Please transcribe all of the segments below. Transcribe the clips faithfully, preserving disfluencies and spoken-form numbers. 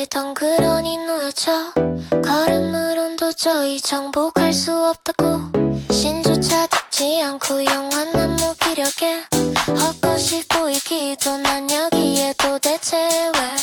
덩그러니 놓여져 걸음으론 도저히 정복할 수 없다고 신조차 듣지 않고 영원한 무기력에 헛것이 보이기도 난 여기에 도대체 왜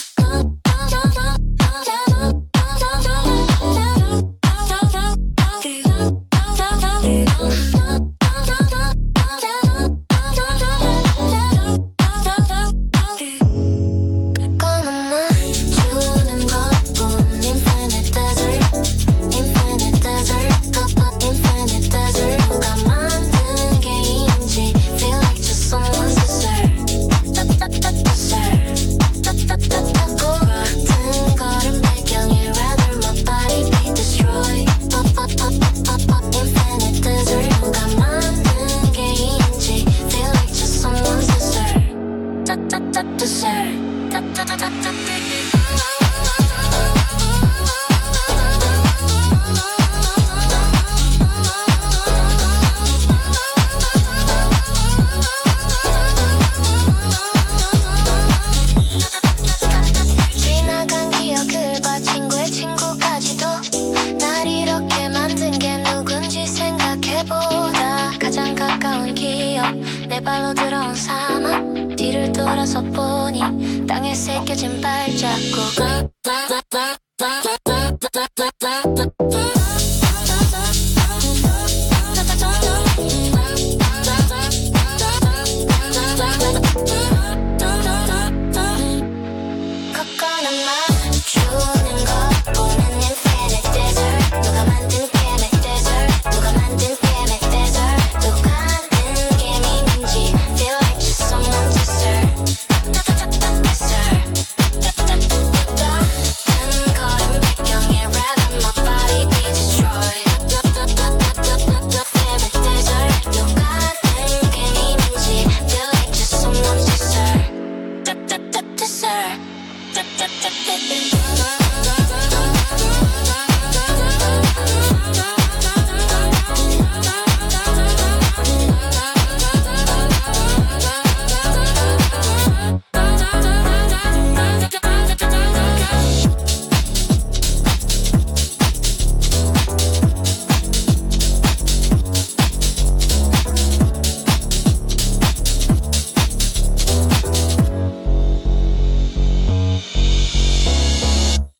지나간 기억들과 친구의 친구까지도 날 이렇게 만든 게 누군지 생각해보다 가장 가까운 기억 내 발로 들어온 사막 뒤를 돌아서 보니 땅에 새겨진 발자국 걷거나 말